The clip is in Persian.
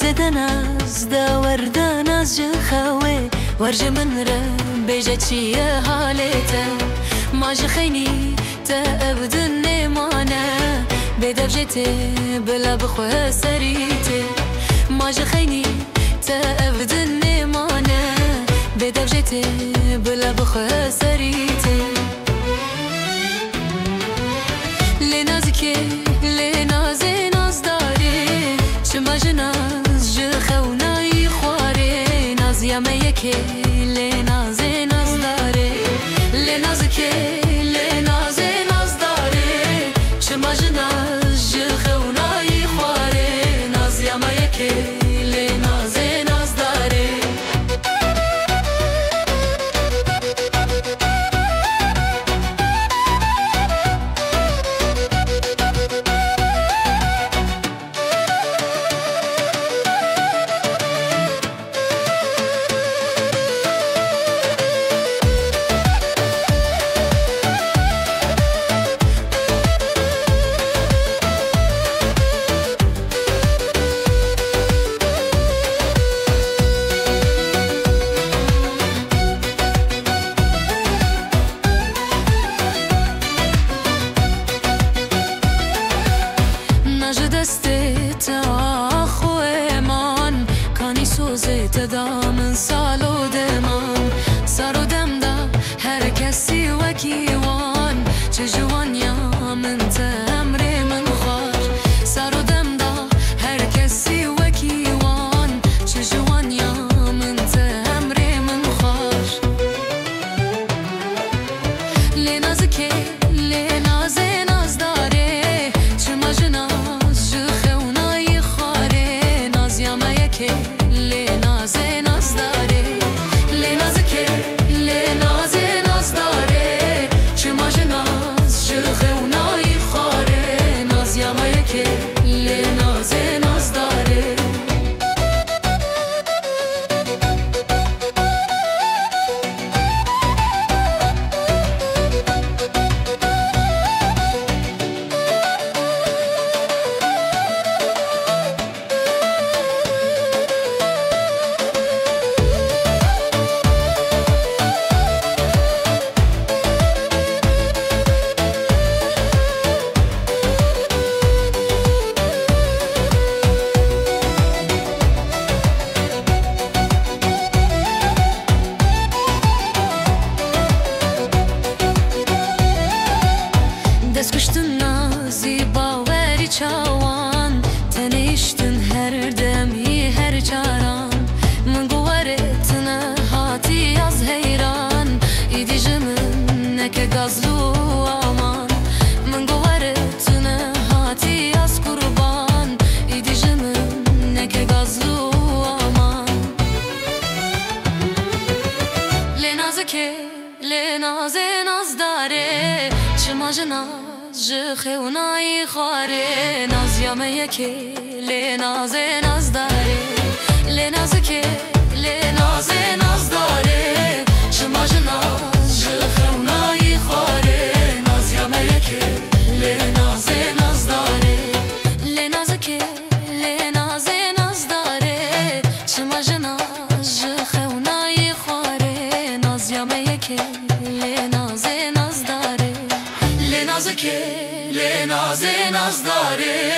بدن از داوردن از جخوه ورج من را بیجه چیه حالته ماج خینی تا ابدن نمانه بدب جته بلا بخواه سریته ماج خینی تا ابدن نمانه بدب جته بلا بخواه سریته لنازکه لنازه ناز داره چما جناز جخونای خواره ناز یامه یکه لنازه ناز داره لنازکه لنازه ناز داره چما جناز جخونای خواره ناز یامه یکه لنازه ناز داره دامن سالو دمان سارو دم دا هر کسی وکیوان چه جوان یا من تمر من خوار سارو دم دا هر کسی وکیوان چه جوان یا من تمر من خوار لنازکه لنازه ناز داره چه مجناز جخونای خواره ناز یامه یکه لنازه ناز داره لنازکه لنازه ناز داره چه ماجناز جخونای خواره ناز یامه که لنازه ناز داره دستکشتن نازی باوری چاوان تنیشتن هر دمی هر چاران من گوارتن هاتی از حیران ایدی جمن نکه گازلو آمان من گوارتن هاتی از قربان ایدی جمن نکه گازلو آمان لنازکه لنازه ناز داره چما جناز جخونای خواره ناز یامه یکه لنازه ناز داره لنازکه لنازه ناز داره چما جناز جخونای خواره ناز یامه یکه لنازه ناز داره لنازکه لنازه ناز داره چما جناز جخونای خواره ناز یامه یکه لنازه ناز داره لنازکه لنازه ناز داره